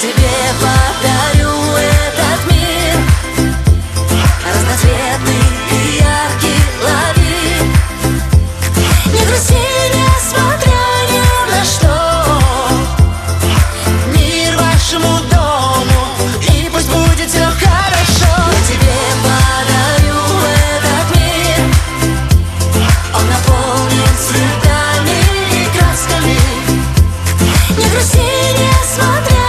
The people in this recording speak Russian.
тебе подарю этот мир, разноцветный и яркий, лови. Не грусти, несмотря ни на что, мир вашему дому, и пусть будет все хорошо. Я тебе подарю этот мир, он наполнен цветами и красками. Не грусти, несмотря